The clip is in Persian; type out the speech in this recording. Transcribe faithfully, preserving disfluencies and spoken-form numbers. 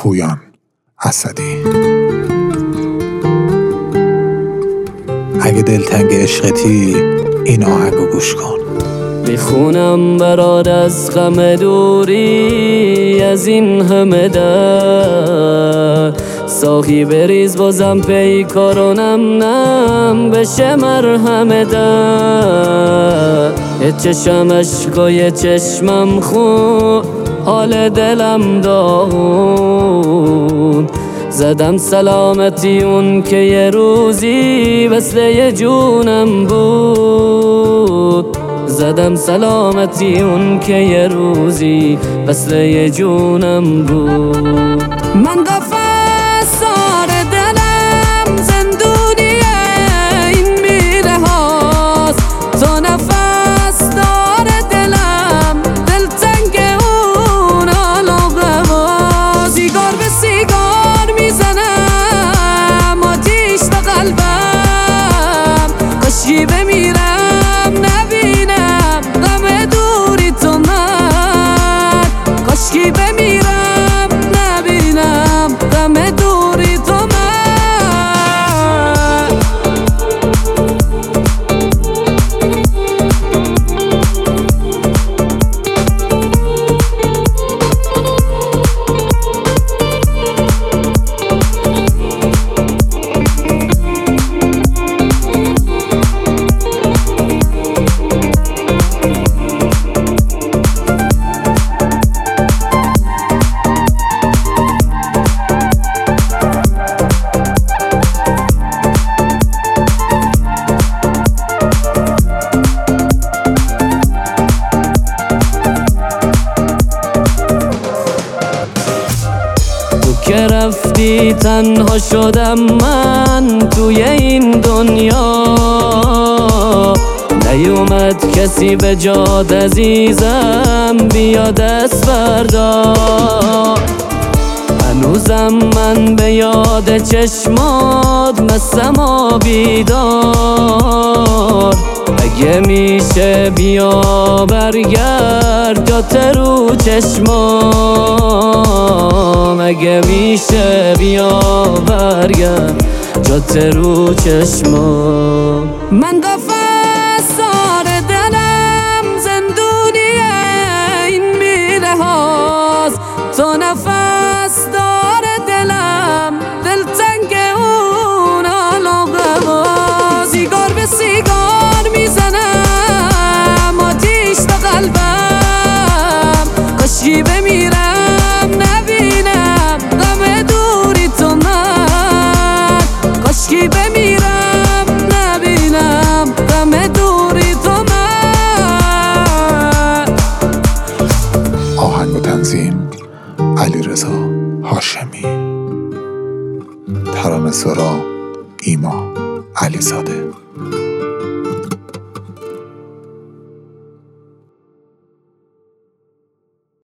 پویان اسدی. اگه دلتنگ عشقتی این آهنگو گوش کن. میخونم برات از غم دوری از این همه درد، ساقی بریز بازم پیکارونم نم بشه مرهم درد. یه چشم عشقا یه چشمم خون، حال دلم داغون. زدم سلامتی اون که یه روزی وصله جونم بود. زدم سلامتی اون که یه روزی وصله جونم بود. من قفص سار دلم زندونیه این میله هاست، تو نفس دار دلم دلتنگ اون علاقه هاست. سیگار به سیگار میزنم آتیش تا قلبم، کاشکی بمیرم نبینم غم دوری تو من، کاشکی بمیرم نبینم غم دوری تو من. که رفتی تنها شدم من توی این دنیا، نیومد کسی به جات عزیزم بیا دست بردا. هنوزم من به یاد چشمات مستم و بیدار، اگه میشه بیا برگرد جات رو چشمام، اگه میشه بیا برگرد جات رو چشمام. من قفص سار دلم زندونیه این میله هاست، تو نفس دار دلم دلتنگ اون علاقه هاست. سیگار به سیگار میزنم آتیش تا قلبم، کاشکی بمیرم نبینم غم دوری تو من، کاشکی بمیرم نبینم غم دوری تو من. آهنگ و تنظیم علیرضا هاشمی، ترانه‌سرا ایما علیزاده.